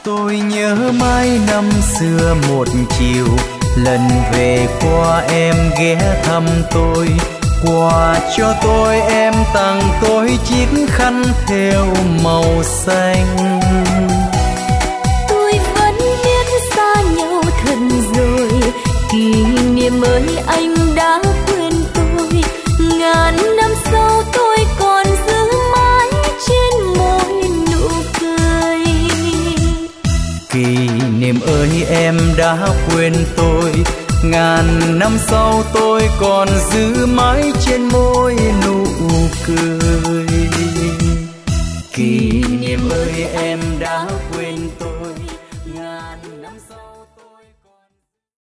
Tôi nhớ mãi năm xưa một chiều, lần về qua em ghé thăm tôi. Quà cho tôi em tặng tôi chiếc khăn thêu màu xanh. Tôi vẫn biết xa nhau thật rồi, kỷ niệm ơi anh đã quên tôi. Ngàn năm sau tôi còn giữ mãi trên môi nụ cười. Kỷ niệm ơi em đã quên tôi, ngàn năm sau tôi còn giữ mãi trên môi nụ cười.